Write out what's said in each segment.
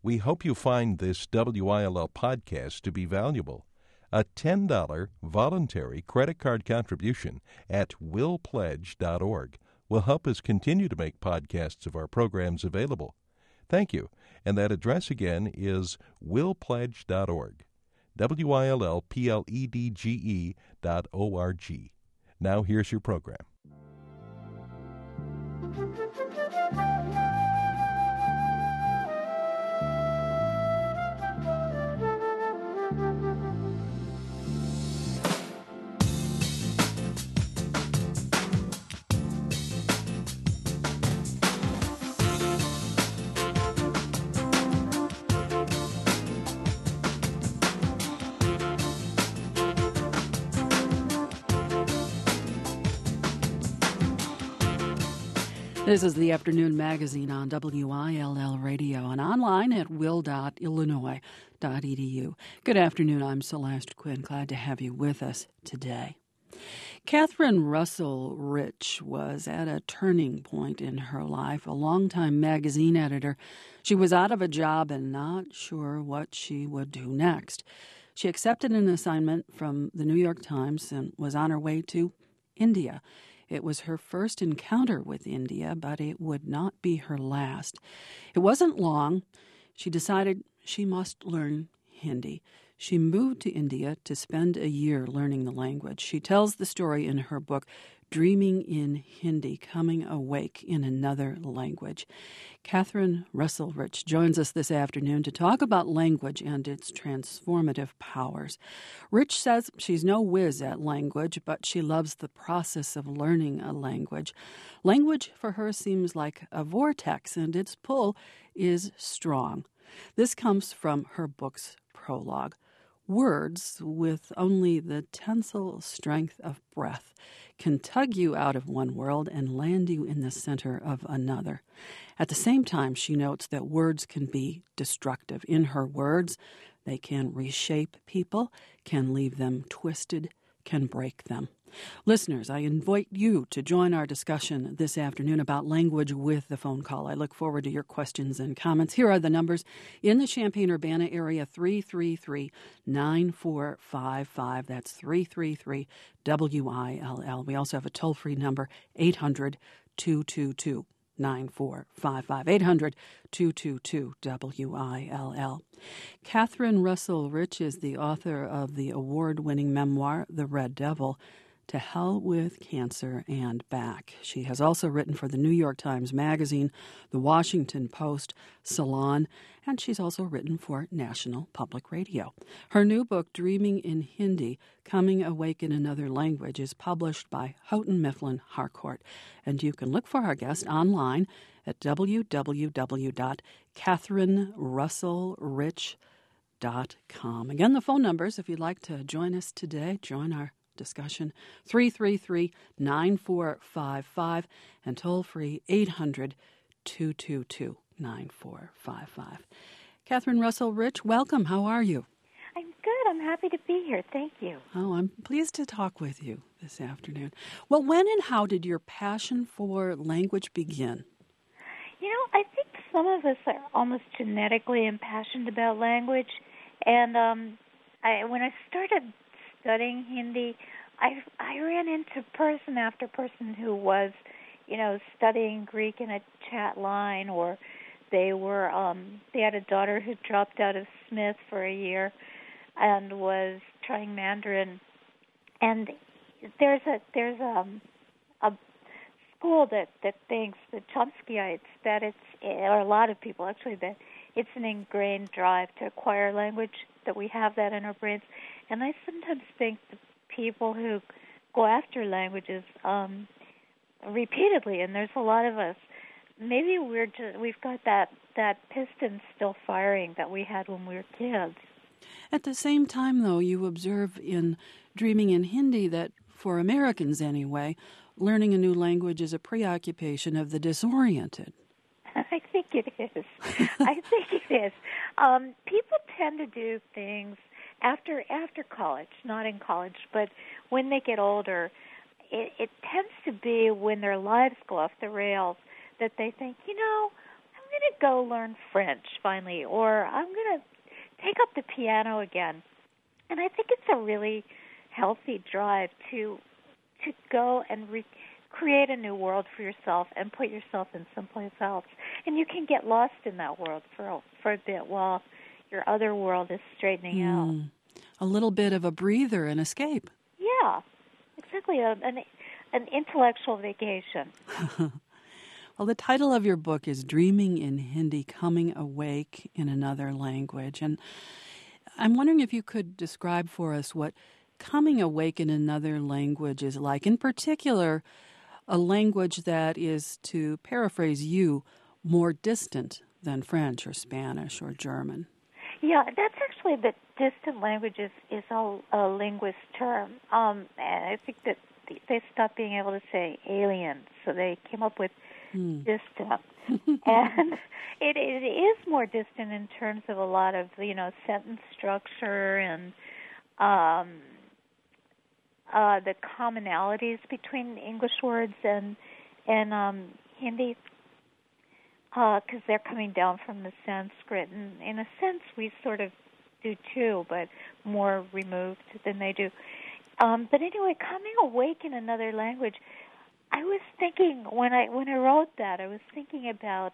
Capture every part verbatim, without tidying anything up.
We hope you find this W I L L podcast to be valuable. A ten dollars voluntary credit card contribution at will pledge dot org will help us continue to make podcasts of our programs available. Thank you. And that address again is will pledge dot org. W I L L P L E D G E dot O R G. Now here's your program. This is the Afternoon Magazine on W I L L Radio and online at will dot illinois dot e d u. Good afternoon. I'm Celeste Quinn. Glad to have you with us today. Catherine Russell Rich was at a turning point in her life. A longtime magazine editor, she was out of a job and not sure what she would do next. She accepted an assignment from the New York Times and was on her way to India. It was her first encounter with India, but it would not be her last. It wasn't long. She decided she must learn Hindi. She moved to India to spend a year learning the language. She tells the story in her book, Dreaming in Hindi, Coming Awake in Another Language. Catherine Russell Rich joins us this afternoon to talk about language and its transformative powers. Rich says she's no whiz at language, but she loves the process of learning a language. Language for her seems like a vortex, and its pull is strong. This comes from her book's prologue. Words, with only the tensile strength of breath, can tug you out of one world and land you in the center of another. At the same time, she notes that words can be destructive. In her words, they can reshape people, can leave them twisted, can break them. Listeners, I invite you to join our discussion this afternoon about language with the phone call. I look forward to your questions and comments. Here are the numbers. In the Champaign-Urbana area, three three three, nine four five five. That's three three three W I L L. We also have a toll-free number, eight hundred, two two two, nine four five five. eight hundred, two two two, W I L L. Catherine Russell Rich is the author of the award-winning memoir, The Red Devil, To Hell with Cancer and Back. She has also written for the New York Times Magazine, the Washington Post, Salon, and she's also written for National Public Radio. Her new book, Dreaming in Hindi, Coming Awake in Another Language, is published by Houghton Mifflin Harcourt. And you can look for our guest online at w w w dot catherine russell rich dot com. Again, the phone numbers, if you'd like to join us today, join our discussion, three three three, nine four five five, and toll-free eight hundred, two two two, nine four five five. Catherine Russell Rich, welcome. How are you? I'm good. I'm happy to be here. Thank you. Oh, I'm pleased to talk with you this afternoon. Well, when and how did your passion for language begin? You know, I think some of us are almost genetically impassioned about language. And um, I, when I started studying Hindi, I, I ran into person after person who was, you know, studying Greek in a chat line, or they were um, they had a daughter who dropped out of Smith for a year and was trying Mandarin. And there's a there's a, a school that, that thinks, the Chomskyites, that it's, or a lot of people actually, that it's an ingrained drive to acquire language, that we have that in our brains. And I sometimes think the people who go after languages um, repeatedly, and there's a lot of us, maybe we're just, we've got that, that piston still firing that we had when we were kids. At the same time, though, you observe in Dreaming in Hindi that, for Americans anyway, learning a new language is a preoccupation of the disoriented. I think it is. I think it is. Um, people tend to do things after after college, not in college, but when they get older, it, it tends to be when their lives go off the rails that they think, you know, I'm going to go learn French finally, or I'm going to take up the piano again. And I think it's a really healthy drive to to go and re- create a new world for yourself and put yourself in someplace else. And you can get lost in that world for a, for a bit while your other world is straightening mm. out. A little bit of a breather and escape. Yeah, exactly, a, an, an intellectual vacation. Well, the title of your book is Dreaming in Hindi, Coming Awake in Another Language. And I'm wondering if you could describe for us what coming awake in another language is like. In particular, a language that is, to paraphrase you, more distant than French or Spanish or German. Yeah, that's actually the distant languages is a, a linguist term. Um, and I think that they stopped being able to say alien, so they came up with hmm. distant. And it, it is more distant in terms of a lot of, you know, sentence structure and um, uh, the commonalities between English words and and um, Hindi, because uh, they're coming down from the Sanskrit. And in a sense, we sort of do too, but more removed than they do. Um, but anyway, coming awake in another language, I was thinking when I when I wrote that, I was thinking about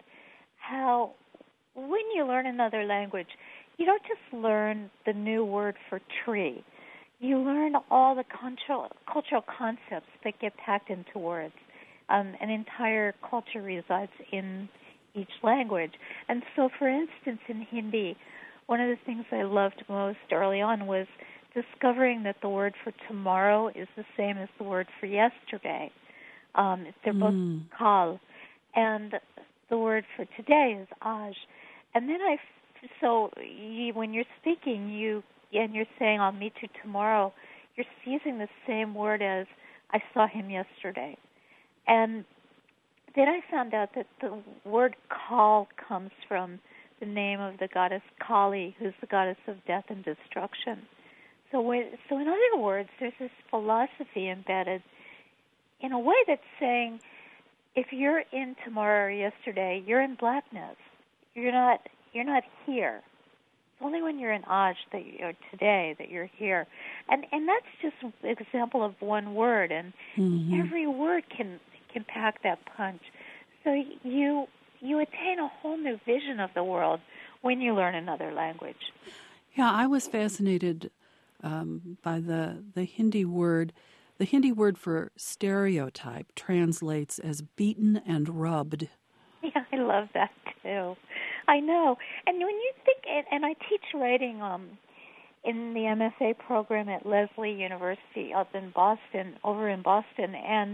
how when you learn another language, you don't just learn the new word for tree. You learn all the cultural, cultural concepts that get packed into words. Um, an entire culture resides in each language. And so, for instance, in Hindi, one of the things I loved most early on was discovering that the word for tomorrow is the same as the word for yesterday. Um, they're both mm. kal. And the word for today is aj. And then I, so you, when you're speaking, you and you're saying, I'll meet you tomorrow, you're using the same word as I saw him yesterday. And then I found out that the word kal comes from the name of the goddess Kali, who's the goddess of death and destruction. So, when, so in other words, there's this philosophy embedded in a way that's saying, if you're in tomorrow or yesterday, you're in blackness. You're not. You're not here. It's only when you're in aj that you're today that you're here, and and that's just an example of one word, and mm-hmm. every word can can pack that punch. So you you attain a whole new vision of the world when you learn another language. Yeah, I was fascinated um, by the the Hindi word. The Hindi word for stereotype translates as beaten and rubbed. Yeah, I love that too. I know. And when you think, and, and I teach writing um, in the M F A program at Lesley University up in Boston, over in Boston, and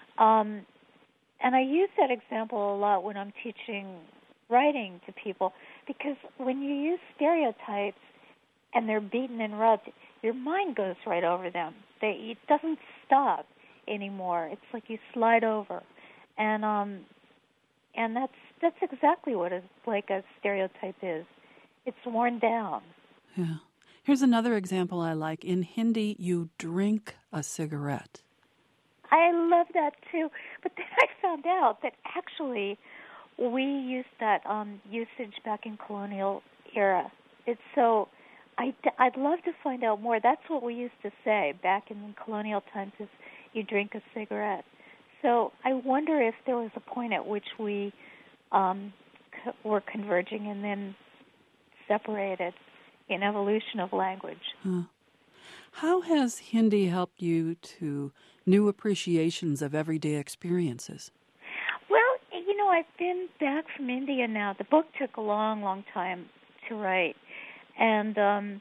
um, and I use that example a lot when I'm teaching writing to people, because when you use stereotypes and they're beaten and rubbed, your mind goes right over them. They, it doesn't stop anymore. It's like you slide over, and um, and that's that's exactly what a, like a stereotype is. It's worn down. Yeah. Here's another example I like. In Hindi, you drink a cigarette. I love that too. But then I found out that actually we used that um, usage back in colonial era. It's so. I'd, I'd love to find out more. That's what we used to say back in colonial times, is you drink a cigarette. So I wonder if there was a point at which we um, co- were converging and then separated in evolution of language. Huh. How has Hindi helped you to new appreciations of everyday experiences? Well, you know, I've been back from India now. The book took a long, long time to write. And um,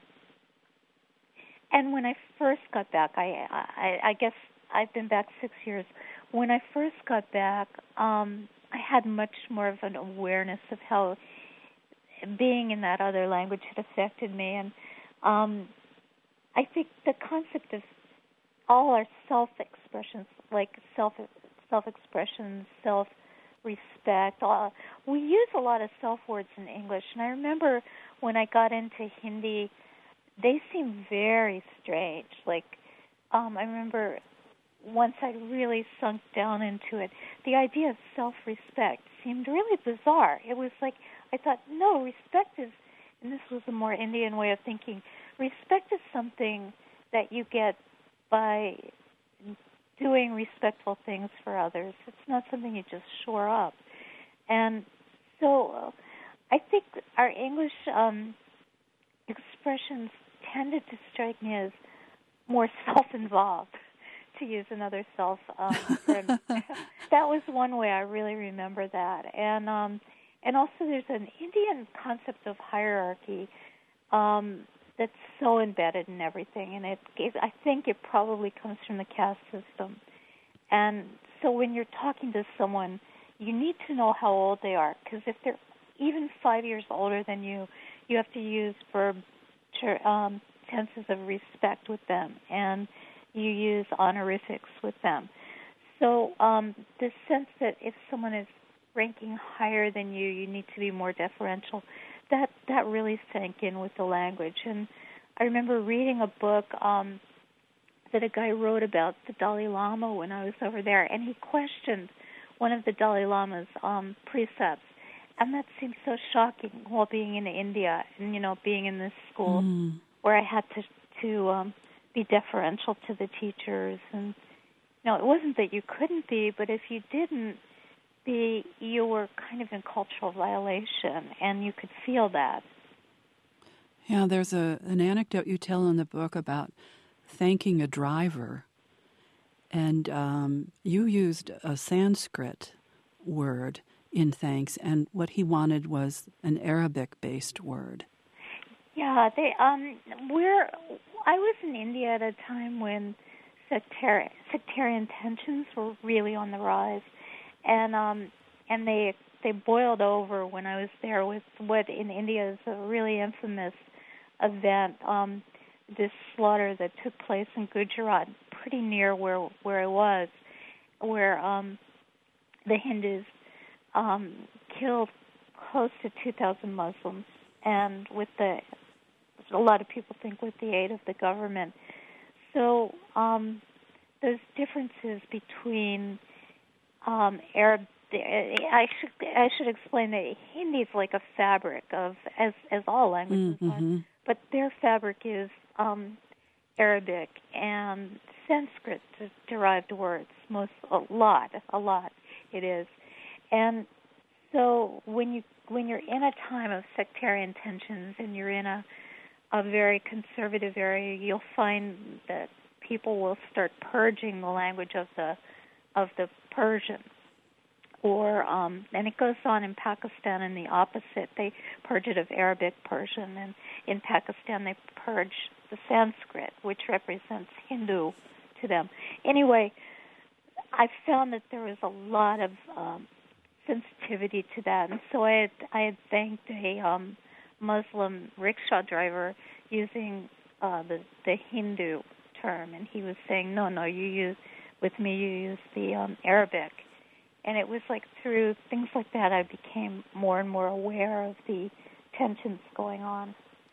and when I first got back, I, I I guess I've been back six years. When I first got back, um, I had much more of an awareness of how being in that other language had affected me. And um, I think the concept of all our self-expressions, like self self-expression, self-respect, all, we use a lot of self-words in English. And I remember when I got into Hindi, they seemed very strange. Like, um, I remember once I really sunk down into it, the idea of self-respect seemed really bizarre. It was like, I thought, no, respect is, and this was a more Indian way of thinking, respect is something that you get by doing respectful things for others. It's not something you just shore up. And so uh, I think our English um, expressions tended to strike me as more self-involved, to use another self um, term. That was one way I really remember that. And um, and also there's an Indian concept of hierarchy um, that's so embedded in everything, and it, it I think it probably comes from the caste system. And so when you're talking to someone, you need to know how old they are, because if they're even five years older than you, you have to use verb ter- um, tenses of respect with them, and you use honorifics with them. So um, the sense that if someone is ranking higher than you, you need to be more deferential, that, that really sank in with the language. And I remember reading a book um, that a guy wrote about the Dalai Lama when I was over there, and he questioned one of the Dalai Lama's um, precepts. And that seemed so shocking while being in India and, you know, being in this school mm. where I had to, to um, be deferential to the teachers. And, you know, it wasn't that you couldn't be, but if you didn't be, you were kind of in cultural violation, and you could feel that. Yeah, there's a an anecdote you tell in the book about thanking a driver, and um, you used a Sanskrit word in thanks, and what he wanted was an Arabic-based word. Yeah, they um, we're. I was in India at a time when sectari- sectarian tensions were really on the rise, and um, and they they boiled over when I was there with what in India is a really infamous event, um, this slaughter that took place in Gujarat, pretty near where where I was, where um, the Hindus um, killed close to two thousand Muslims, and with the a lot of people think with the aid of the government. So um, those differences between um, Arab, I should I should explain that Hindi is like a fabric of as as all languages mm-hmm. are, but their fabric is um, Arabic and Sanskrit derived words. Most a lot, a lot it is, and so when you when you're in a time of sectarian tensions and you're in a a very conservative area, you'll find that people will start purging the language of the of the Persian, or um, and it goes on in Pakistan in the opposite. They purge it of Arabic, Persian, and in Pakistan they purge the Sanskrit, which represents Hindu to them. Anyway, I found that there was a lot of um, sensitivity to that, and so I had I had thanked a um, Muslim rickshaw driver using uh, the the Hindu term, and he was saying, no, no, you use, with me you use the um, Arabic. And it was like through things like that I became more and more aware of the tensions going on.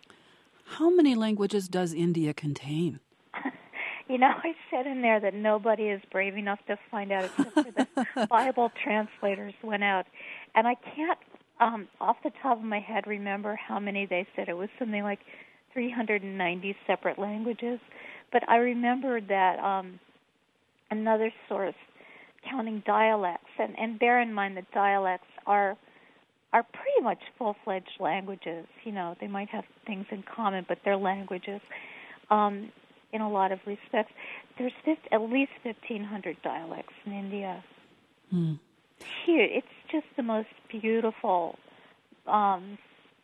How many languages does India contain? You know, I said in there that nobody is brave enough to find out except for the Bible translators went out. And I can't, um, off the top of my head, remember how many they said. It was something like three hundred ninety separate languages. But I remembered that um, another source counting dialects, and, and bear in mind that dialects are are pretty much full-fledged languages. You know, they might have things in common, but they're languages um, in a lot of respects. There's fifty, at least fifteen hundred dialects in India. Hmm. Here, it's just the most beautiful um,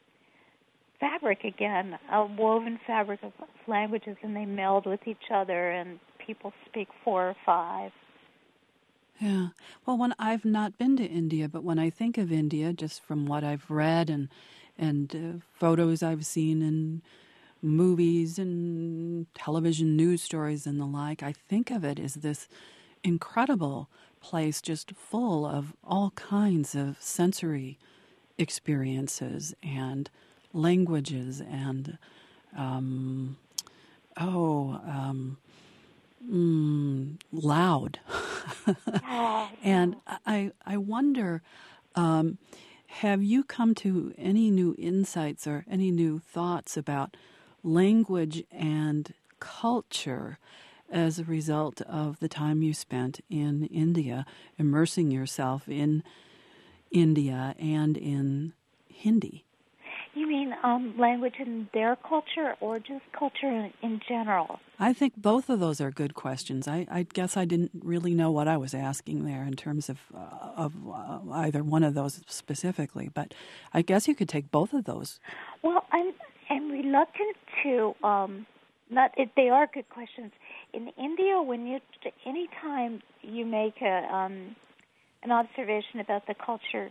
fabric, again, a woven fabric of languages, and they meld with each other, and people speak four or five. Yeah. Well, when I've not been to India, but when I think of India, just from what I've read and and uh, photos I've seen in movies and television news stories and the like, I think of it as this incredible place just full of all kinds of sensory experiences and languages and, um, oh, um, mm, loud. Yeah, And I, I wonder, um, have you come to any new insights or any new thoughts about language and culture as a result of the time you spent in India, immersing yourself in India and in Hindi? You mean um, language in their culture or just culture in, in general? I think both of those are good questions. I, I guess I didn't really know what I was asking there in terms of uh, of uh, either one of those specifically, but I guess you could take both of those. Well, I'm I'm reluctant to um, not. If they are good questions. In India, when you any time you make a um, an observation about the culture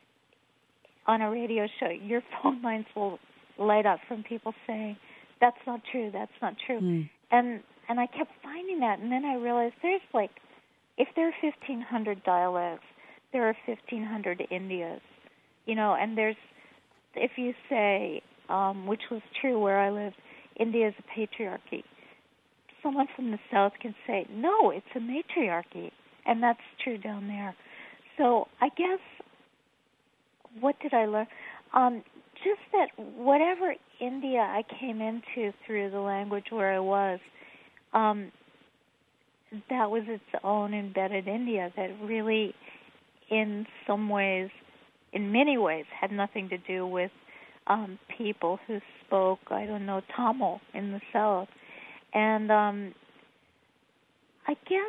on a radio show, your phone lines will light up from people saying, "That's not true. That's not true." Mm. And and I kept finding that, and then I realized there's like, if there are fifteen hundred dialects, there are fifteen hundred Indias, you know. And there's, if you say, um, which was true where I lived, India is a patriarchy. Someone from the South can say, no, it's a matriarchy, and that's true down there. So I guess, what did I learn? Um, just that whatever India I came into through the language where I was, um, that was its own embedded India that really, in some ways, in many ways, had nothing to do with um, people who spoke, I don't know, Tamil in the South. And um, I guess,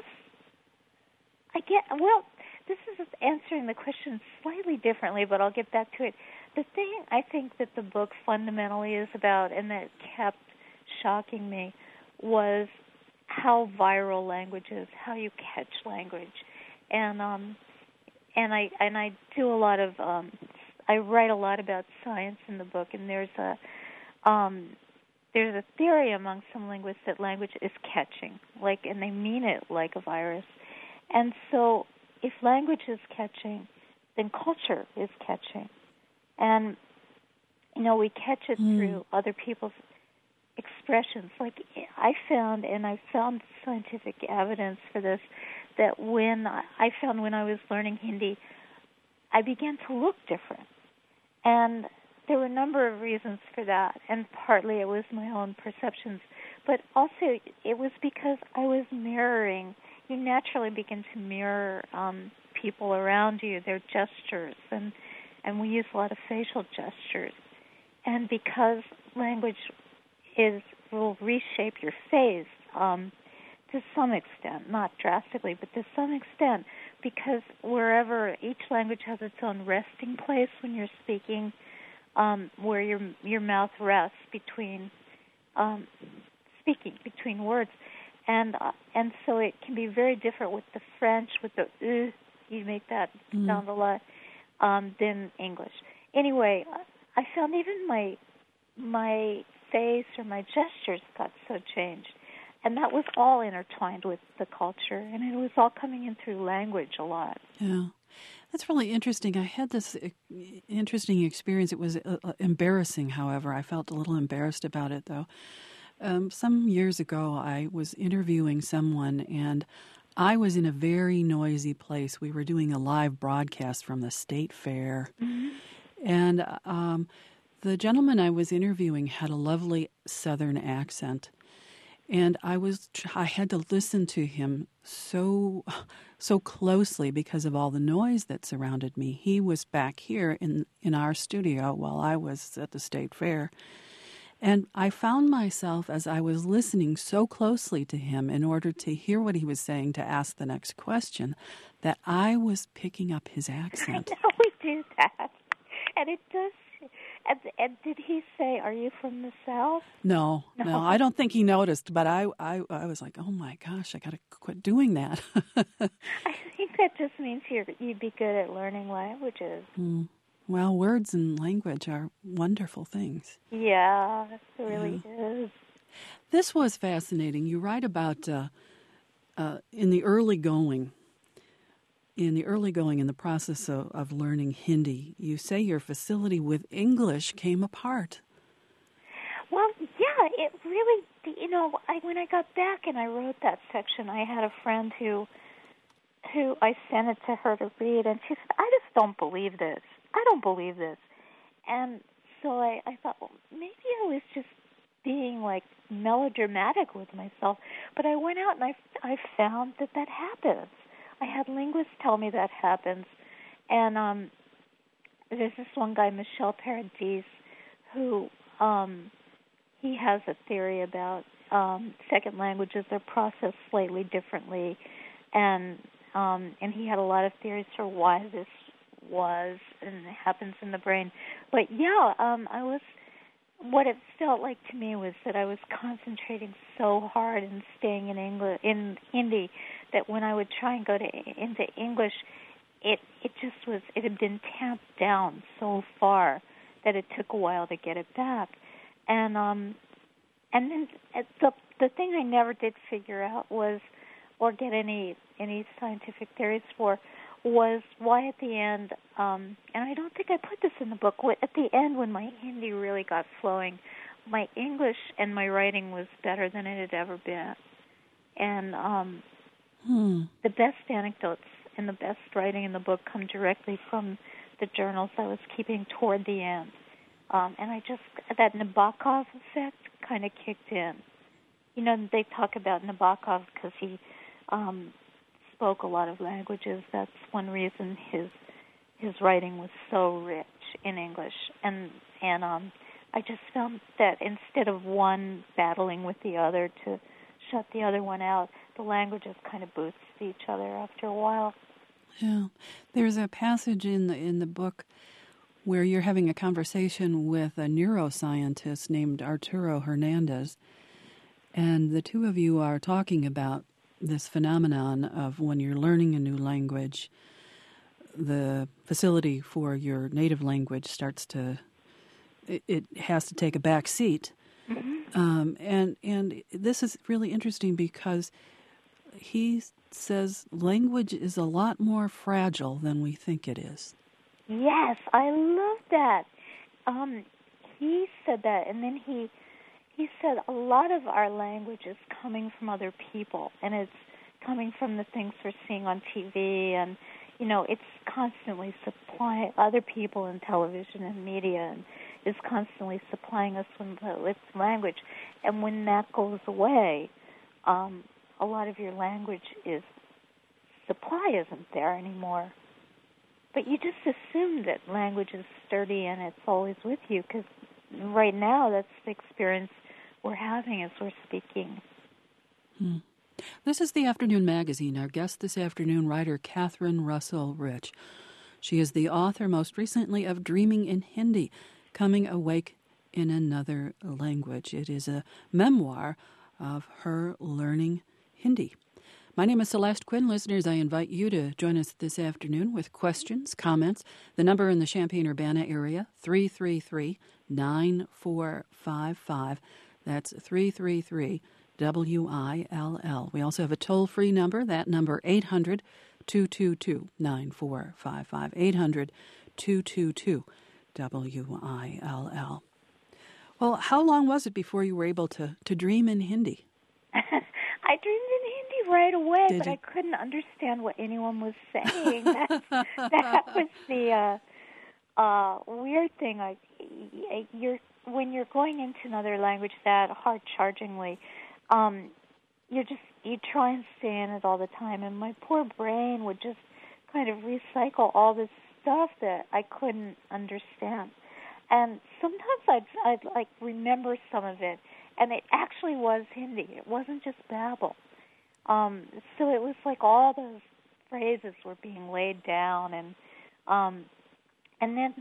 I get, well, this is answering the question slightly differently, but I'll get back to it. The thing I think that the book fundamentally is about, and that kept shocking me, was how viral language is, how you catch language, and um, and I and I do a lot of, um, I write a lot about science in the book, and there's a um, there's a theory among some linguists that language is catching, like, and they mean it like a virus, and so if language is catching, then culture is catching. And, you know, we catch it mm. through other people's expressions. Like I found, and I found scientific evidence for this, that when I found when I was learning Hindi, I began to look different. And there were a number of reasons for that, and partly it was my own perceptions. But also it was because I was mirroring. You naturally begin to mirror um, people around you, their gestures, and and we use a lot of facial gestures. And because language is will reshape your face um, to some extent, not drastically, but to some extent, because wherever each language has its own resting place when you're speaking, um, where your your mouth rests between um, speaking between words. And uh, and so it can be very different with the French, with the uh, you make that mm. sound a lot, um, than English. Anyway, I found even my my face or my gestures got so changed, and that was all intertwined with the culture, and it was all coming in through language a lot. Yeah, that's really interesting. I had this interesting experience. It was uh, embarrassing, however. I felt a little embarrassed about it, though. Um, some years ago, I was interviewing someone, and I was in a very noisy place. We were doing a live broadcast from the state fair, mm-hmm. and um, the gentleman I was interviewing had a lovely Southern accent, and I was I had to listen to him so so closely because of all the noise that surrounded me. He was back here in in our studio while I was at the state fair. And I found myself, as I was listening so closely to him in order to hear what he was saying to ask the next question, that I was picking up his accent. I know we do that. And it does. And, and did he say, are you from the South? No, no, no, I don't think he noticed. But I, I, I was like, oh, my gosh, I got to quit doing that. I think that just means you're, you'd be good at learning languages. Mm. Well, words and language are wonderful things. Yeah, it really yeah. is. This was fascinating. You write about uh, uh, in the early going, in the early going in the process of, of learning Hindi, you say your facility with English came apart. Well, yeah, it really, you know, I when I got back and I wrote that section, I had a friend who, who I sent it to her to read, and she said, I just don't believe this. I don't believe this. And so I, I thought, well, maybe I was just being, like, melodramatic with myself. But I went out and I, I found that that happens. I had linguists tell me that happens. And um, there's this one guy, Michel Paradis, who um, he has a theory about um, second languages are processed slightly differently. And um, and he had a lot of theories for why this was and it happens in the brain. But, yeah, um, I was... What it felt like to me was that I was concentrating so hard and staying in English, in Hindi, that when I would try and go to into English, it it just was it had been tamped down so far that it took a while to get it back, and um and then the the thing I never did figure out was, or get any any scientific theories for, was why at the end, um, and I don't think I put this in the book, at the end when my Hindi really got flowing, my English and my writing was better than it had ever been. And um, hmm. the best anecdotes and the best writing in the book come directly from the journals I was keeping toward the end. Um, and I just, that Nabokov effect kind of kicked in. You know, they talk about Nabokov because he... Um, spoke a lot of languages. That's one reason his his writing was so rich in English. And and um, I just found that instead of one battling with the other to shut the other one out, the languages kind of boosted each other after a while. Yeah, there's a passage in the in the book where you're having a conversation with a neuroscientist named Arturo Hernandez, and the two of you are talking about this phenomenon of when you're learning a new language, the facility for your native language starts to, it, it has to take a back seat. Mm-hmm. Um, and, and this is really interesting because he says language is a lot more fragile than we think it is. Yes, I love that. Um, he said that, and then he He said a lot of our language is coming from other people, and it's coming from the things we're seeing on T V, and, you know, it's constantly supplying other people in television and media, and is constantly supplying us with, with language. And when that goes away, um, a lot of your language is, supply isn't there anymore. But you just assume that language is sturdy and it's always with you, because right now that's the experience we're having as we're speaking. Hmm. This is the Afternoon Magazine. Our guest this afternoon, writer Catherine Russell Rich. She is the author, most recently, of Dreaming in Hindi, Coming Awake in Another Language. It is a memoir of her learning Hindi. My name is Celeste Quinn. Listeners, I invite you to join us this afternoon with questions, comments. The number in the Champaign-Urbana area, three three three, nine four five five. That's three three three, W I L L. We also have a toll-free number, that number eight hundred, two two two, nine four five five, eight hundred, two two two, W I L L. Well, how long was it before you were able to, to dream in Hindi? I dreamed in Hindi right away, Did but you? I couldn't understand what anyone was saying. That's, that was the uh, uh, weird thing. Like, you're when you're going into another language that hard-chargingly, um, you're just you try and stay in it all the time, and my poor brain would just kind of recycle all this stuff that I couldn't understand. And sometimes I'd, I'd like remember some of it, and it actually was Hindi. It wasn't just babble. Um, so it was like all those phrases were being laid down, and um, and then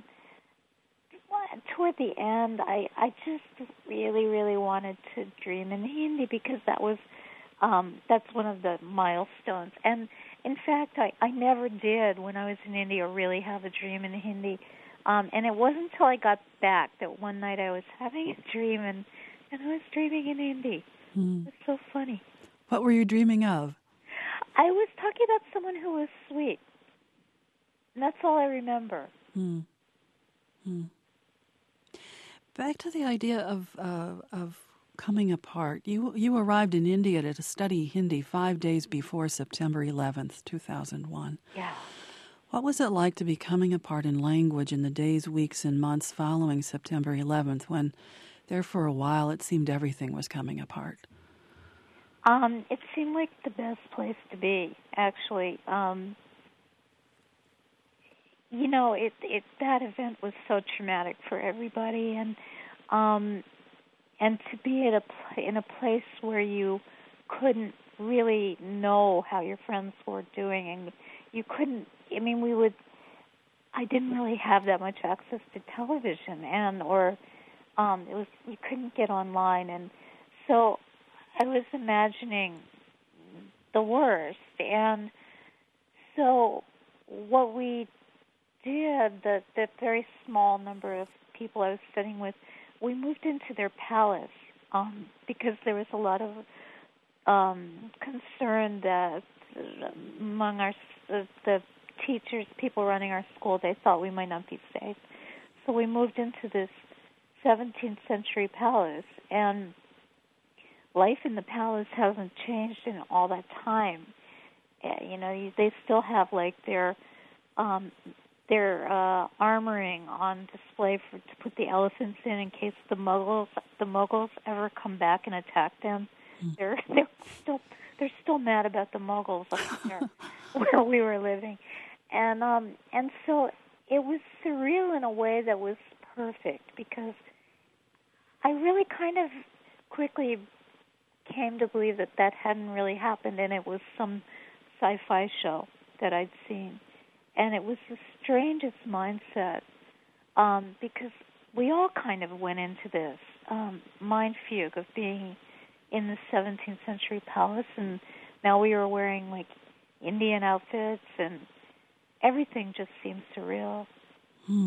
toward the end, I, I just really, really wanted to dream in Hindi because that was um, that's one of the milestones. And in fact, I, I never did when I was in India really have a dream in Hindi. Um, and it wasn't until I got back that one night I was having a dream, and, and I was dreaming in Hindi. Hmm. It was so funny. What were you dreaming of? I was talking about someone who was sweet. And that's all I remember. Hmm. Hmm. Back to the idea of uh, of coming apart. You you arrived in India to study Hindi five days before September eleventh, two thousand one. Yeah. What was it like to be coming apart in language in the days, weeks, and months following September eleventh, when there for a while it seemed everything was coming apart? Um, it seemed like the best place to be, actually. Um, you know, it, it that event was so traumatic for everybody, and um, and to be at a pl- in a place where you couldn't really know how your friends were doing, and you couldn't. I mean, we would. I didn't really have that much access to television, and or um, it was you couldn't get online, and so I was imagining the worst. And so what we did, the the very small number of people I was studying with, we moved into their palace um, because there was a lot of um, concern that among our the, the teachers, people running our school, they thought we might not be safe. So we moved into this seventeenth century palace, and life in the palace hasn't changed in all that time. Uh, you know, they still have like their um, their uh, armoring on display for to put the elephants in in case the Mughals the Mughals ever come back and attack them. Mm. They're they're still they're still mad about the Mughals up there where we were living, and um and so it was surreal in a way that was perfect, because I really kind of quickly came to believe that that hadn't really happened, and it was some sci-fi show that I'd seen. And it was the strangest mindset, um, because we all kind of went into this um, mind fugue of being in the seventeenth century palace, and now we were wearing, like, Indian outfits, and everything just seemed surreal. Hmm.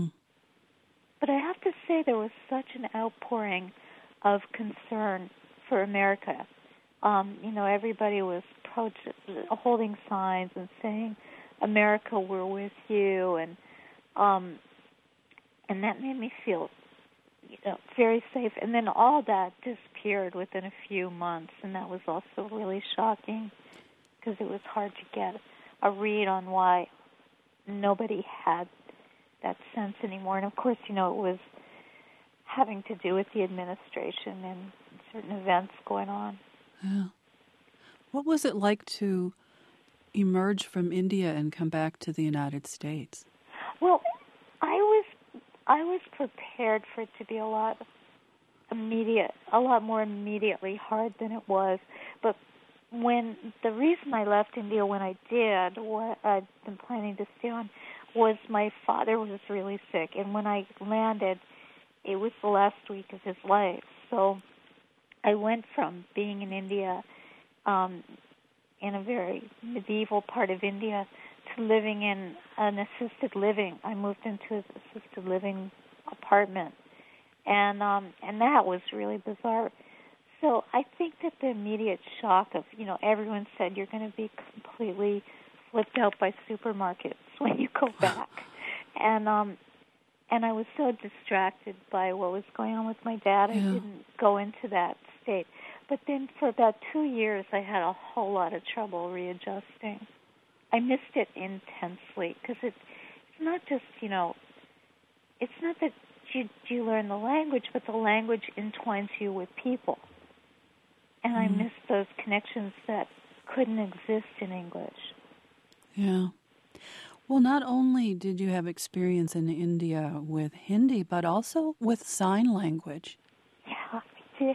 But I have to say there was such an outpouring of concern for America. Um, you know, everybody was pro- holding signs and saying, "America, we're with you," and um, and that made me feel, you know, very safe. And then all that disappeared within a few months, and that was also really shocking, because it was hard to get a read on why nobody had that sense anymore. And of course, you know, it was having to do with the administration and certain events going on. Yeah. What was it like to emerge from India and come back to the United States? Well, I was I was prepared for it to be a lot immediate, a lot more immediately hard than it was. But when the reason I left India when I did, what I'd been planning to stay on, was my father was really sick, and when I landed, it was the last week of his life. So I went from being in India, um, in a very medieval part of India, to living in an assisted living. I moved into an assisted living apartment, and um, and that was really bizarre. So I think that the immediate shock of, you know, everyone said you're going to be completely flipped out by supermarkets when you go back, and um, and I was so distracted by what was going on with my dad, yeah. I didn't go into that state. But then for about two years, I had a whole lot of trouble readjusting. I missed it intensely, because it's, it's not just, you know, it's not that you, you learn the language, but the language entwines you with people. And mm. I missed those connections that couldn't exist in English. Yeah. Well, not only did you have experience in India with Hindi, but also with sign language. Yeah, I did.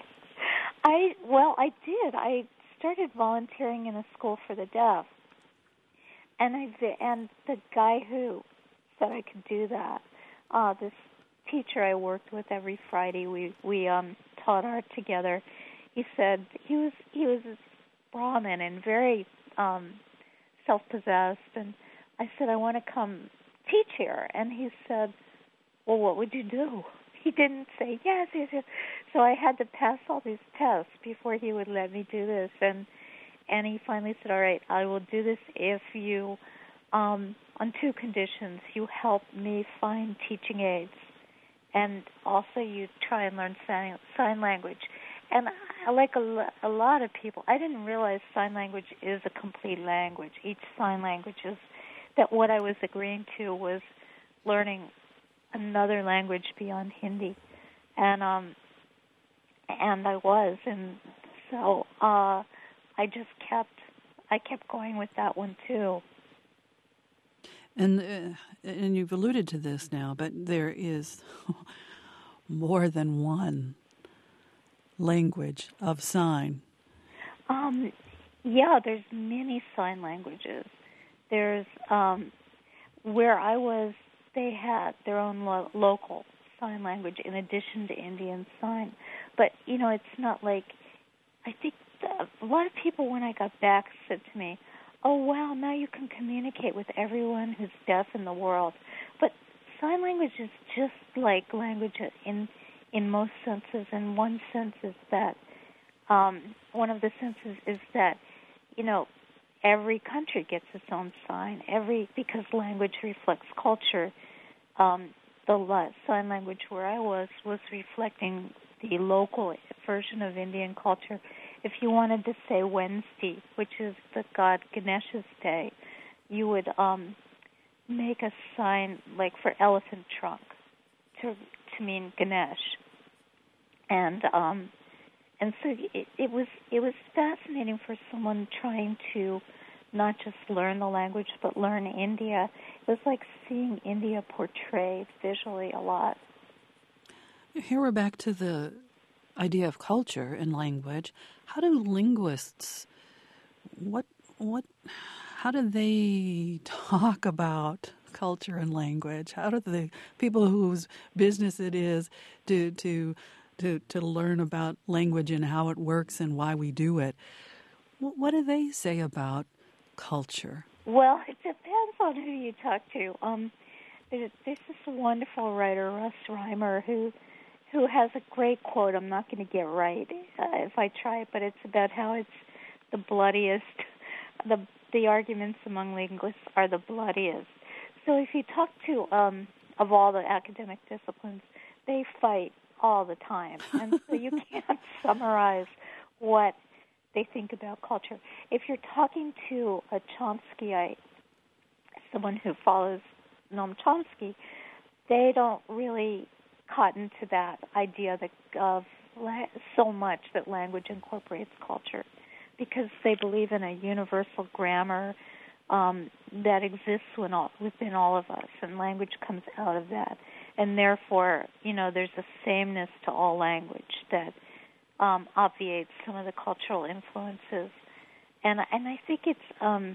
I well, I did. I started volunteering in a school for the deaf, and I did, and the guy who said I could do that, uh, this teacher I worked with every Friday, we we um, taught art together. He said he was he was a Brahmin and very um, self-possessed, and I said, I want to come teach here. And he said, well, what would you do? He didn't say, yes, yes, yes. So I had to pass all these tests before he would let me do this. And and he finally said, all right, I will do this if you, um, on two conditions. You help me find teaching aids, and also you try and learn sign, sign language. And I, like a, a lot of people, I didn't realize sign language is a complete language. Each sign language is that what I was agreeing to was learning another language beyond Hindi, and um, and I was, and so uh, I just kept, I kept going with that one too. And uh, and you've alluded to this now, but there is more than one language of sign. Um, yeah, there's many sign languages. There's um, where I was, they had their own lo- local sign language in addition to Indian Sign. But you know, it's not like, I think the, a lot of people when I got back said to me, oh, wow, now you can communicate with everyone who's deaf in the world. But sign language is just like language in in most senses. And one sense is that, um, one of the senses is that, you know, every country gets its own sign. Every because language reflects culture. Um, the la- sign language where I was was reflecting the local version of Indian culture. If you wanted to say Wednesday, which is the god Ganesh's day, you would um, make a sign like for elephant trunk to to mean Ganesh, and um, and so it, it was it was fascinating for someone trying to not just learn the language but learn India. It was like seeing India portrayed visually a lot. Here we're back to the idea of culture and language. How do linguists, what, what, how do they talk about culture and language? How do the people whose business it is to to to to learn about language and how it works and why we do it? What, what do they say about culture? Well, it depends on who you talk to. Um, there's, there's this wonderful writer, Russ Reimer, who who has a great quote. I'm not going to get right uh, if I try, but it's about how it's the bloodiest. The the arguments among linguists are the bloodiest. So if you talk to, um, of all the academic disciplines, they fight all the time. And so you can't summarize what they think about culture. If you're talking to a Chomskyite, someone who follows Noam Chomsky, they don't really cotton to that idea that of la- so much that language incorporates culture, because they believe in a universal grammar um, that exists within all, within all of us, and language comes out of that. And therefore, you know, there's a sameness to all language that um, obviates some of the cultural influences. And and I think it's um,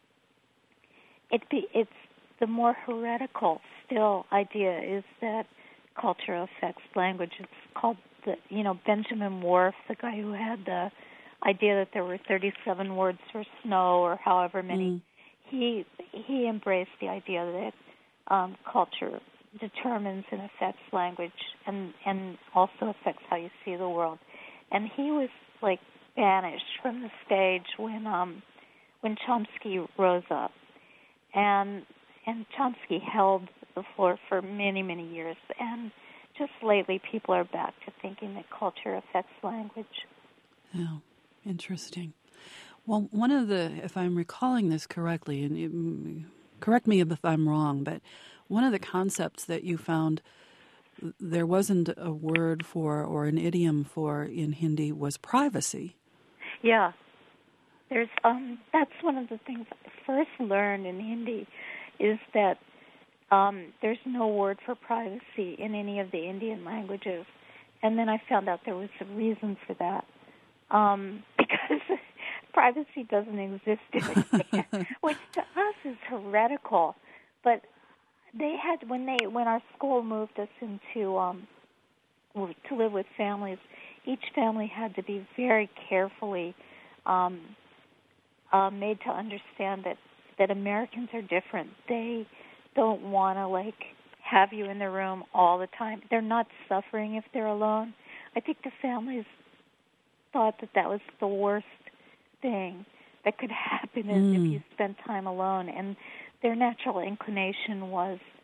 it be, it's the more heretical still idea is that culture affects language. It's called the you know Benjamin Worf, the guy who had the idea that there were thirty-seven words for snow or however many. Mm. He he embraced the idea that um, culture determines and affects language, and and also affects how you see the world. And he was like banished from the stage when um when Chomsky rose up, and and Chomsky held the floor for many many years. And just lately, people are back to thinking that culture affects language. Yeah, interesting. Well, one of the, if I'm recalling this correctly, and you, correct me if I'm wrong, but one of the concepts that you found there wasn't a word for or an idiom for in Hindi was privacy. Yeah. There's um that's one of the things I first learned in Hindi is that um there's no word for privacy in any of the Indian languages. And then I found out there was a reason for that. Um because privacy doesn't exist in India, which to us is heretical. But they had when they when our school moved us into um to live with families, each family had to be very carefully um uh, made to understand that that Americans are different. They don't want to like have you in the room all the time. They're not suffering if they're alone. I think the families thought that that was the worst thing that could happen is mm. if you spent time alone, and their natural inclination was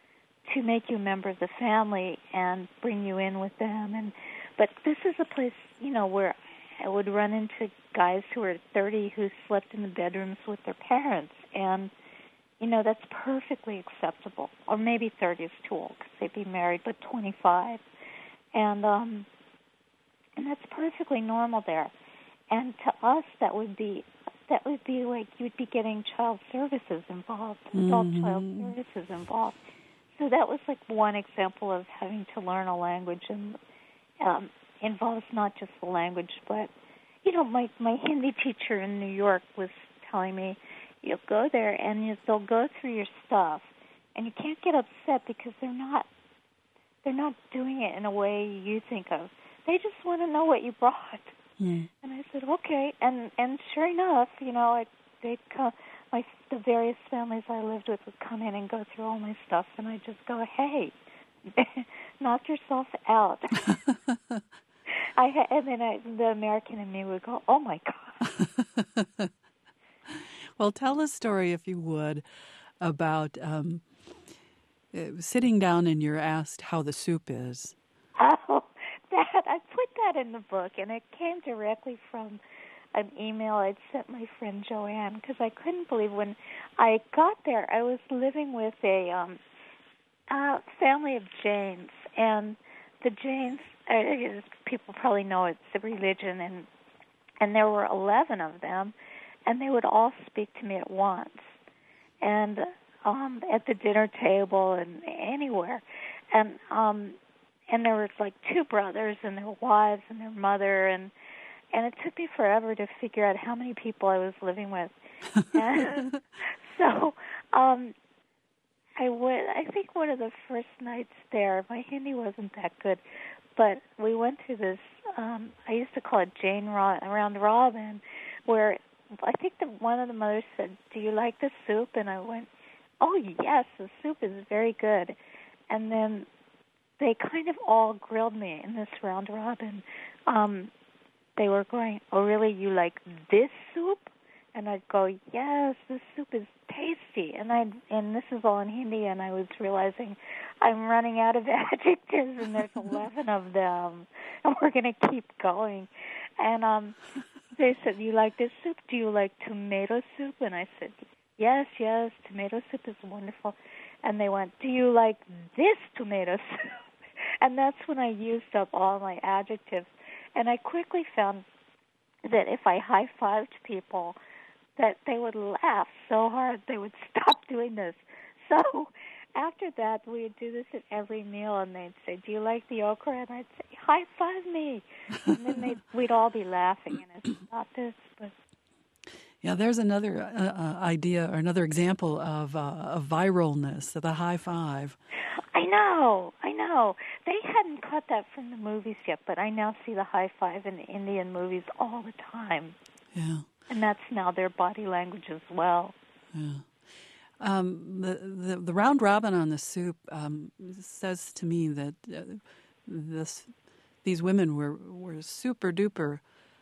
to make you a member of the family and bring you in with them. And but this is a place, you know, where I would run into guys who were thirty who slept in the bedrooms with their parents, and you know that's perfectly acceptable. Or maybe thirty is too old because they'd be married, but twenty-five, and um, and that's perfectly normal there. And to us, that would be that would be like you'd be getting child services involved, adult mm-hmm. child services involved. So that was like one example of having to learn a language, and um, involves not just the language, but you know, my my Hindi teacher in New York was telling me, you'll go there and you, they'll go through your stuff, and you can't get upset because they're not they're not doing it in a way you think of. They just want to know what you brought. Mm. And I said, okay. And and sure enough, you know, I, they'd come, my the various families I lived with would come in and go through all my stuff, and I'd just go, hey, knock yourself out. I ha- and then I, the American in me would go, oh my God. Well, tell a story, if you would, about um, uh, sitting down and you're asked how the soup is. Oh, that I put that in the book, and it came directly from an email I'd sent my friend Joanne, because I couldn't believe when I got there, I was living with a um, uh, family of Jains, and the Jains, uh, people probably know it's a religion, and and there were eleven of them, and they would all speak to me at once, and um, at the dinner table and anywhere, and um, and there was like two brothers and their wives and their mother, and and it took me forever to figure out how many people I was living with, and so um, I went. I think one of the first nights there, my Hindi wasn't that good, but we went to this. Um, I used to call it Jane Ro- Round Robin, where I think the, one of the mothers said, "Do you like the soup?" And I went, "Oh yes, the soup is very good." And then they kind of all grilled me in this round robin. Um, they were going, "Oh really? You like this soup?" And I'd go, "Yes, this soup is tasty." And I and this is all in Hindi, and I was realizing I'm running out of adjectives, and there's eleven of them, and we're going to keep going. And um, they said, "You like this soup? Do you like tomato soup?" And I said, "Yes, yes, tomato soup is wonderful." And they went, "Do you like this tomato soup?" And that's when I used up all my adjectives. And I quickly found that if I high-fived people, that they would laugh so hard they would stop doing this. So after that, we would do this at every meal, and they'd say, "Do you like the okra?" And I'd say, "High-five me." And then they'd, we'd all be laughing, and it's not this, but... Yeah, there's another uh, uh, idea or another example of, uh, of viralness, of the high five. I know, I know. They hadn't caught that from the movies yet, but I now see the high five in the Indian movies all the time. Yeah. And that's now their body language as well. Yeah. Um, the, the the round robin on the soup um, says to me that uh, this these women were, were super duper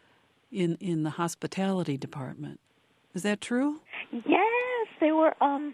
in in the hospitality department. Is that true? Yes, they were. Um,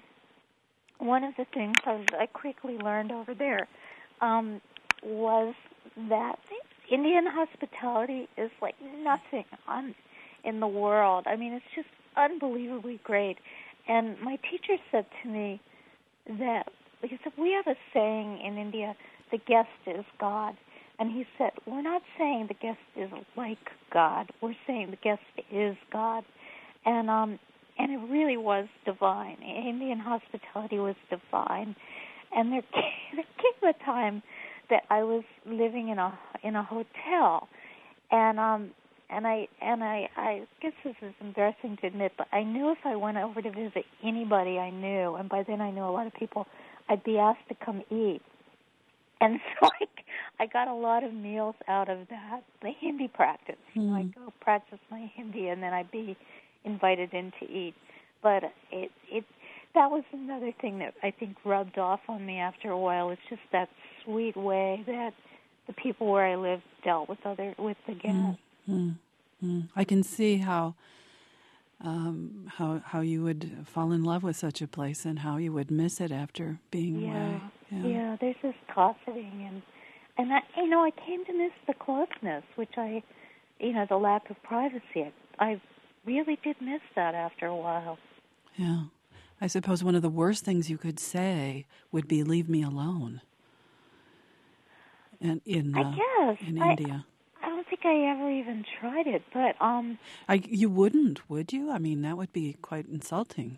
one of the things I, was, I quickly learned over there um, was that Indian hospitality is like nothing on in the world. I mean, it's just unbelievably great. And my teacher said to me that, because we have a saying in India, the guest is God. And he said, we're not saying the guest is like God. We're saying the guest is God. And um, and it really was divine. Indian hospitality was divine. And there came, there came a time that I was living in a in a hotel, and um and I and I I guess this is embarrassing to admit, but I knew if I went over to visit anybody I knew, and by then I knew a lot of people, I'd be asked to come eat. And so I, I got a lot of meals out of that, the Hindi practice. Mm. You know, I'd go practice my Hindi, and then I'd be invited in to eat. But it it that was another thing that I think rubbed off on me after a while. It's just that sweet way that the people where I lived dealt with other with the guests. Mm. Mm. I can see how um, how how you would fall in love with such a place and how you would miss it after being yeah. away. Yeah. yeah, there's this cosseting, and and I, you know, I came to miss the closeness, which I, you know, the lack of privacy. I, I really did miss that after a while. Yeah. I suppose one of the worst things you could say would be "leave me alone." And in I uh, guess in I, India, I don't think I ever even tried it, but um, I, you wouldn't, would you? I mean, that would be quite insulting,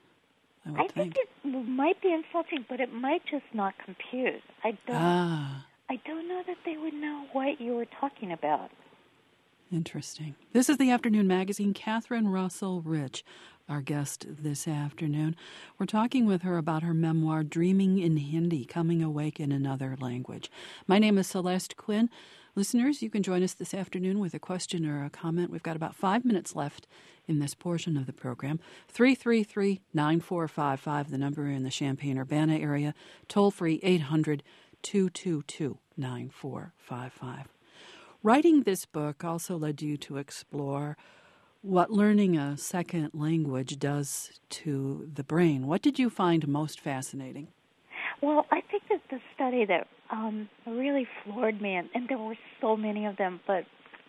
I would I think think. it might be insulting, but it might just not compute. I don't. Ah, I don't know that they would know what you were talking about. interesting. This is the Afternoon Magazine. Catherine Russell Rich, our guest this afternoon. We're talking with her about her memoir, Dreaming in Hindi, Coming Awake in Another Language. My name is Celeste Quinn. Listeners, you can join us this afternoon with a question or a comment. We've got about five minutes left in this portion of the program. three three three, nine four five five, the number in the Champaign-Urbana area. Toll free eight hundred, two two two, nine four five five. Writing this book also led you to explore what learning a second language does to the brain. What did you find most fascinating? Well, I think that the study that um, really floored me, and, and there were so many of them, but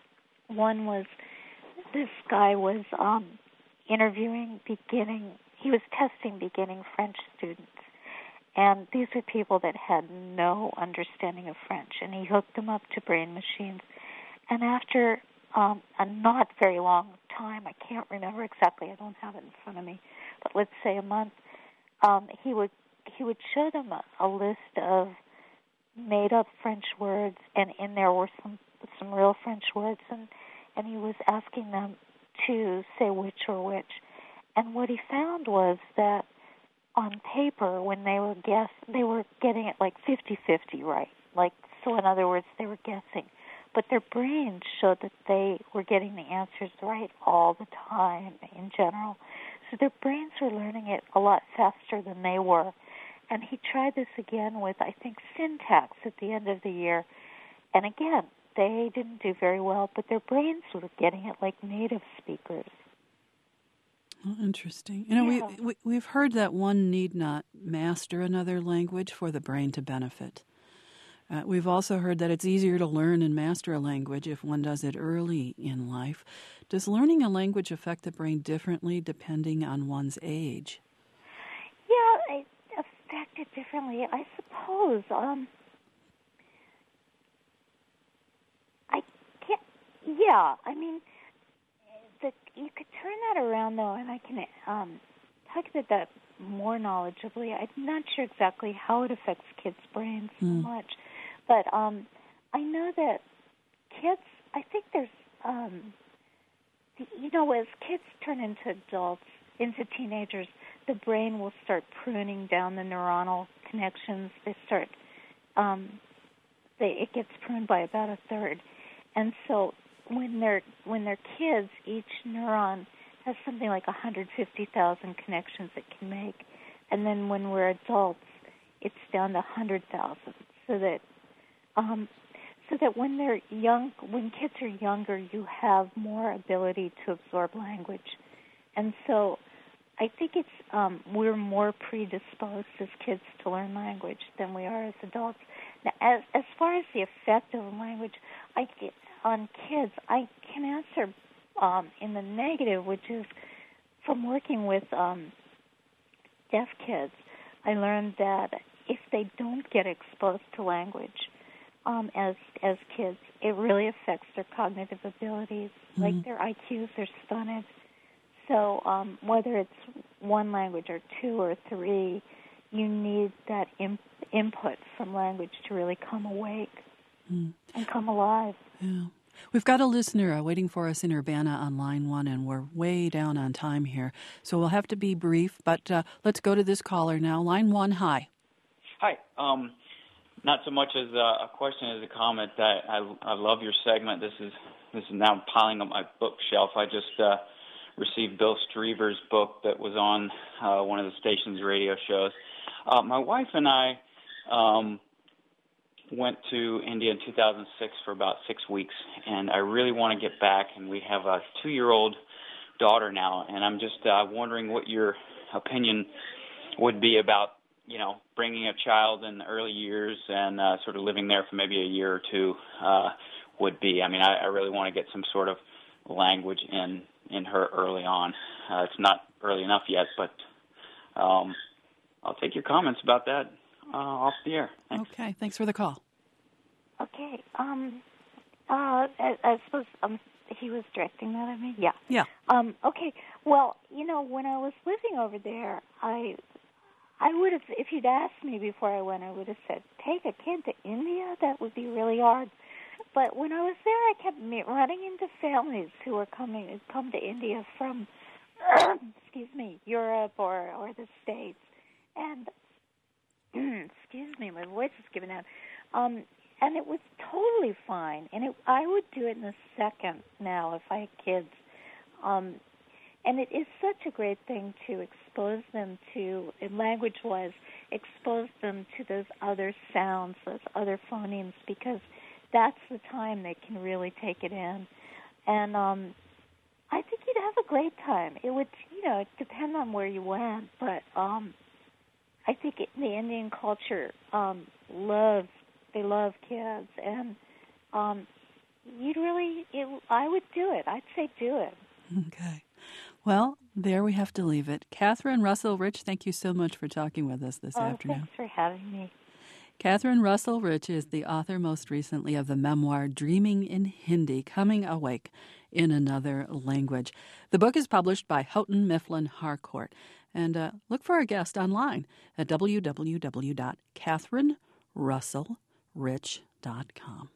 one was this guy was um, interviewing beginning, he was testing beginning French students. And these are people that had no understanding of French, and he hooked them up to brain machines. And after um, a not very long time, I can't remember exactly, I don't have it in front of me, but let's say a month, um, he would he would show them a, a list of made-up French words, and in there were some some real French words, and, and he was asking them to say which or which. And what he found was that on paper, when they were guess, they were getting it like fifty-fifty right. Like, so in other words, they were guessing. But their brains showed that they were getting the answers right all the time in general. So their brains were learning it a lot faster than they were. And he tried this again with, I think, syntax at the end of the year. And again, they didn't do very well, but their brains were getting it like native speakers. Oh, interesting. You know, Yeah. we, we, we've heard that one need not master another language for the brain to benefit. Uh, we've also heard that it's easier to learn and master a language if one does it early in life. Does learning a language affect the brain differently depending on one's age? Yeah, it affected differently, I suppose. Um, I can't, yeah, I mean, the, you could turn that around, though, and I can um, talk about that more knowledgeably. I'm not sure exactly how it affects kids' brains so Mm. much, but um, I know that kids, I think there's, um, you know, as kids turn into adults, into teenagers, the brain will start pruning down the neuronal connections. They start, um, they, it gets pruned by about a third. And so when they're when they're kids, each neuron has something like one hundred fifty thousand connections it can make. And then when we're adults, it's down to one hundred thousand. So that um, so that when they're young, when kids are younger, you have more ability to absorb language. And so I think it's um, we're more predisposed as kids to learn language than we are as adults. Now, as as far as the effect of language, I on kids, I can answer um, in the negative, which is from working with um, deaf kids. I learned that if they don't get exposed to language um, as as kids, it really affects their cognitive abilities, mm-hmm. like their I Qs are stunted. So um, whether it's one language or two or three, you need that imp- input from language to really come awake mm. and come alive. Yeah. We've got a listener uh, waiting for us in Urbana on line one, and we're way down on time here. So we'll have to be brief, but uh, let's go to this caller now. Line one, hi. Hi. Um, not so much as a question as a comment. I, I, I love your segment. This is this is now piling up my bookshelf. I just uh, received Bill Streber's book that was on uh, one of the station's radio shows. Uh, my wife and I um, went to India in two thousand six for about six weeks, and I really want to get back, and we have a two-year-old daughter now, and I'm just uh, wondering what your opinion would be about you know, bringing a child in the early years and uh, sort of living there for maybe a year or two uh, would be. I mean, I, I really want to get some sort of language in, in her early on. Uh, it's not early enough yet, but um, I'll take your comments about that uh, off the air. Thanks. Okay, thanks for the call. Okay. Um, uh, I, I suppose um, he was directing that at me? Yeah. Yeah. Um, okay. Well, you know, when I was living over there, I I would have, if you'd asked me before I went, I would have said, take a kid to India? That would be really hard. But when I was there, I kept me- running into families who were coming, who come to India from, excuse me, Europe or, or the States. And, excuse me, my voice is giving out. Um, and it was totally fine. And it, I would do it in a second now if I had kids. Um, and it is such a great thing to expose them to, in language-wise, expose them to those other sounds, those other phonemes, because that's the time they can really take it in. And um, I think you'd have a great time. It would, you know, it depend on where you went, but um, I think it, the Indian culture um, loves, they love kids, and um, you'd really, it, I would do it. I'd say do it. Okay. Well, there we have to leave it. Catherine Russell Rich, thank you so much for talking with us this oh, afternoon. Thanks for having me. Catherine Russell Rich is the author most recently of the memoir Dreaming in Hindi, Coming Awake in Another Language. The book is published by Houghton Mifflin Harcourt. And uh, look for our guest online at w w w dot catherine russell rich dot com.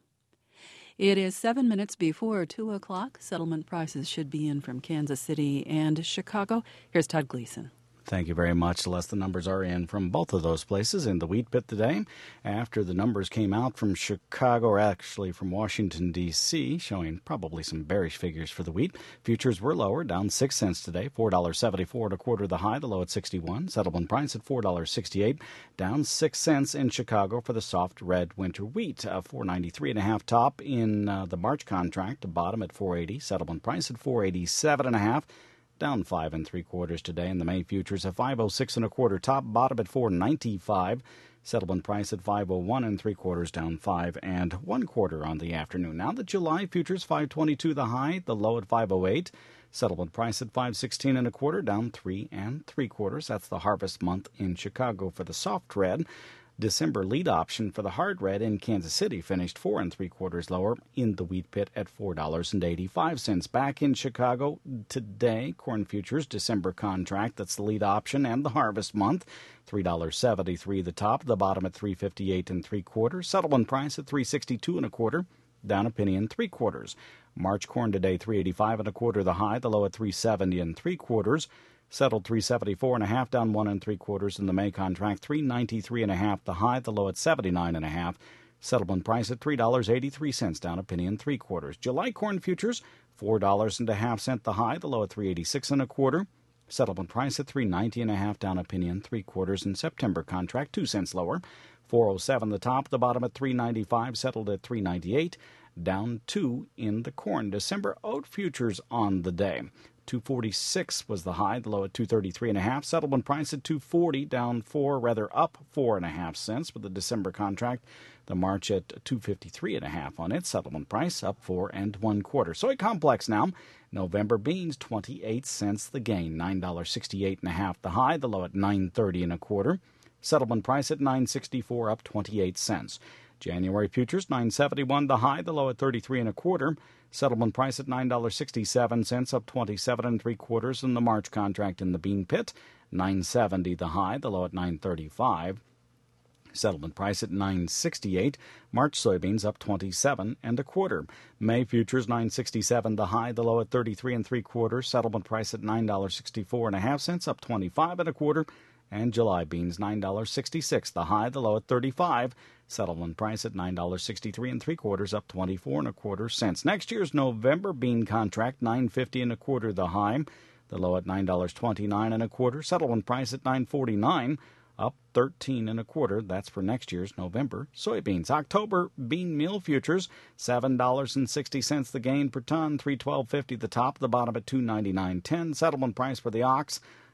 It is seven minutes before two o'clock. Settlement prices should be in from Kansas City and Chicago. Here's Todd Gleason. Thank you very much, Celeste. The numbers are in from both of those places in the wheat pit today. After the numbers came out from Chicago, or actually from Washington, D C, showing probably some bearish figures for the wheat, futures were lower, down six cents today, four dollars and seventy-four cents and a quarter the high, the low at sixty-one. Settlement price at four dollars and sixty-eight cents, down six cents in Chicago for the soft red winter wheat. Uh, four ninety-three and a half top in uh, the March contract, the bottom at four eighty. Settlement price at four eighty-seven and a half. Down five and three quarters today in the May futures at five oh six and a quarter top, bottom at four ninety-five. Settlement price at five oh one and three quarters, down five and one quarter on the afternoon. Now the July futures five twenty-two the high, the low at five oh eight. Settlement price at five sixteen and a quarter, down three and three quarters. That's the harvest month in Chicago for the soft red. December lead option for the hard red in Kansas City finished four and three quarters lower in the wheat pit at four dollars and eighty-five cents. Back in Chicago today, corn futures December contract, that's the lead option and the harvest month, three dollars and seventy-three the top, the bottom at three fifty-eight and three quarters. Settlement price at three sixty-two and a quarter, down a penny and three quarters. March corn today three eighty-five and a quarter the high, the low at three seventy and three quarters. Settled three seventy-four and a half, down one and three quarters in the May contract. three ninety-three and a half the high, the low at seventy-nine and a half. Settlement price at three dollars and eighty-three cents, down a penny and three quarters. July corn futures four dollars and a half cent the high, the low at three eighty-six and a quarter. Settlement price at three ninety and a half, down a penny and three quarters. In September contract two cents lower. four oh seven the top, the bottom at three ninety-five, settled at three ninety-eight, down two in the corn. December oat futures on the day. two forty-six was the high, the low at two thirty-three and a half. Settlement price at two forty, down four, rather up four and a half cents with the December contract. The March at two fifty-three and a half on its settlement price, up four and one quarter. Soy complex now. November beans twenty-eight cents the gain, nine dollars and sixty-eight and a half the high, the low at nine thirty and a quarter. Settlement price at nine sixty-four, up twenty-eight cents. January futures nine seventy-one the high, the low at thirty-three and a quarter. Settlement price at nine dollars and sixty-seven cents, up twenty-seven and three quarters in the March contract in the bean pit. nine seventy the high, the low at nine thirty-five. Settlement price at nine sixty-eight. March soybeans up twenty-seven and a quarter. May futures nine sixty-seven the high, the low at thirty-three and three quarters. Settlement price at nine dollars and sixty-four and a half cents, up twenty-five and a quarter. And July beans nine dollars and sixty-six the high, the low at thirty-five. Settlement price at nine dollars and sixty-three and three quarters, up twenty-four and a quarter cents. Next year's November bean contract nine fifty and a quarter the high, the low at nine dollars and twenty-nine and a quarter. Settlement price at nine forty-nine, up thirteen and a quarter. That's for next year's November soybeans. October bean meal futures seven dollars and sixty cents the gain per ton, three twelve fifty the top, the bottom at two ninety-nine ten. Settlement price for the ox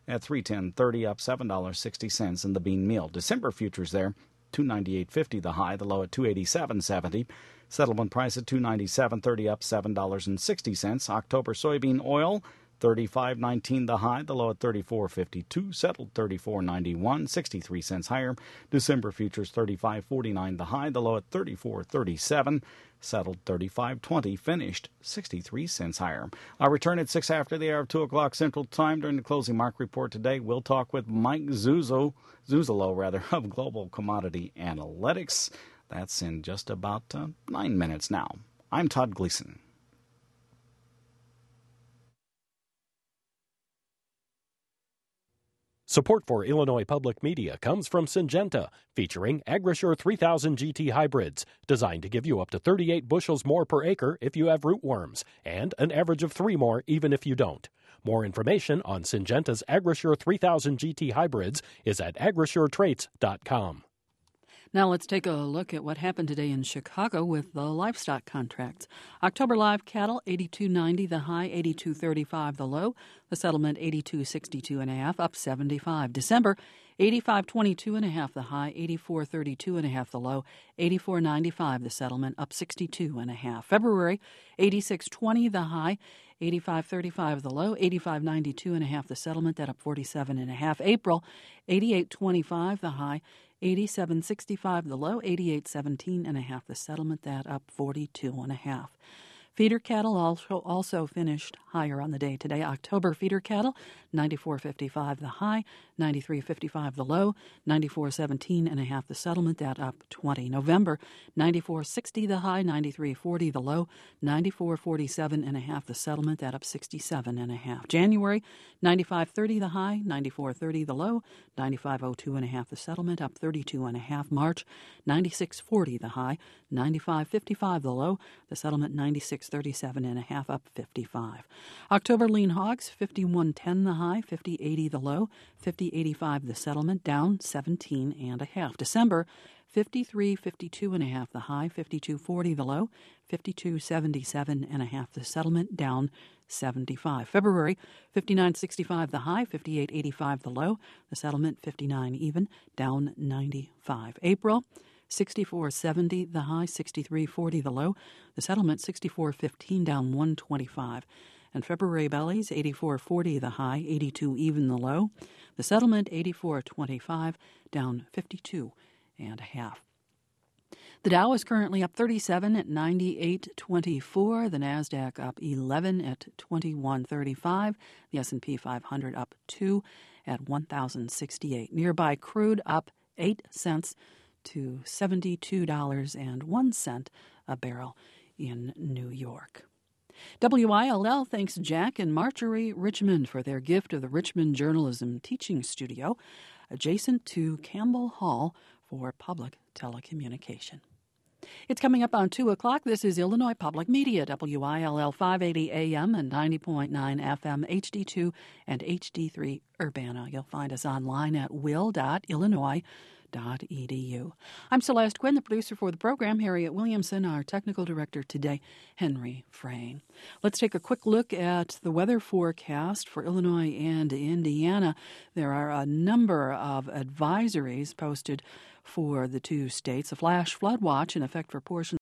at three ten thirty, up seven dollars and sixty cents in the bean meal. December futures there, two ninety-eight fifty the high, the low at two eighty-seven seventy. Settlement price at two ninety-seven thirty, up seven dollars and sixty cents. October soybean oil, thirty-five nineteen the high, the low at thirty-four fifty-two, settled thirty-four ninety-one, sixty-three cents higher. December futures thirty-five forty-nine the high, the low at thirty-four thirty-seven, settled thirty-five twenty, finished sixty-three cents higher. I'll return at six after the hour of two o'clock Central Time. During the closing market report today, we'll talk with Mike Zuzo, Zuzolo rather, of Global Commodity Analytics. That's in just about uh, nine minutes now. I'm Todd Gleason. Support for Illinois Public Media comes from Syngenta, featuring AgriSure three thousand G T hybrids, designed to give you up to thirty-eight bushels more per acre if you have rootworms, and an average of three more even if you don't. More information on Syngenta's AgriSure three thousand G T hybrids is at agrisure traits dot com. Now let's take a look at what happened today in Chicago with the livestock contracts. October live cattle, eighty-two ninety the high, eighty-two thirty-five the low. The settlement, eighty-two sixty-two and a half, up seventy-five. December, eighty-five twenty-two and a half the high, eighty-four thirty-two and a half the low, eighty-four ninety-five the settlement, up sixty-two and a half. February, eighty-six twenty the high, eighty-five thirty-five the low, eighty-five ninety-two and a half the settlement, that up forty-seven and a half. April, eighty-eight twenty-five the high, eighty-seven sixty-five the low, eighty-eight seventeen and a half the settlement, that up forty-two and a half. Feeder cattle also also finished higher on the day today. October feeder cattle, ninety-four fifty-five the high, ninety-three fifty-five the low, ninety-four seventeen and a half the settlement, that up twenty. November, ninety-four sixty the high, ninety-three forty the low, ninety-four forty-seven and a half the settlement, that up sixty-seven and a half. January, ninety-five thirty the high, ninety-four thirty the low, ninety-five oh two and a half the settlement, up thirty-two and a half. March, ninety-six forty the high, ninety-five fifty-five the low, the settlement ninety-six thirty-seven and a half, up fifty-five. October lean hogs, fifty-one ten the high, fifty eighty the low, fifty eighty-five the settlement, down seventeen and a half. December, fifty-three fifty-two and a half the high, fifty-two forty the low, fifty-two seventy-seven and a half the settlement, down seventy-five. February, fifty-nine sixty-five the high, fifty-eight eighty-five the low, the settlement fifty-nine even, down ninety-five. April, sixty-four seventy the high, sixty-three forty the low, the settlement sixty-four fifteen, down one twenty-five. And February bellies, eighty-four forty the high, eighty-two even the low, the settlement eighty-four twenty-five, down fifty-two and a half. The Dow is currently up thirty-seven at ninety-eight twenty-four, the Nasdaq up eleven at twenty-one thirty-five, the S and P five hundred up two at one thousand sixty-eight. Nearby crude up eight cents to seventy-two dollars and one cent a barrel in New York. W I L L thanks Jack and Marjorie Richmond for their gift of the Richmond Journalism Teaching Studio, adjacent to Campbell Hall for public telecommunication. It's coming up on two o'clock. This is Illinois Public Media, W I L L five eighty A M and ninety point nine F M, H D two and H D three Urbana. You'll find us online at will dot illinois dot e d u. I'm Celeste Quinn, the producer for the program. Harriet Williamson, our technical director today, Henry Frayne. Let's take a quick look at the weather forecast for Illinois and Indiana. There are a number of advisories posted for the two states. A flash flood watch in effect for portions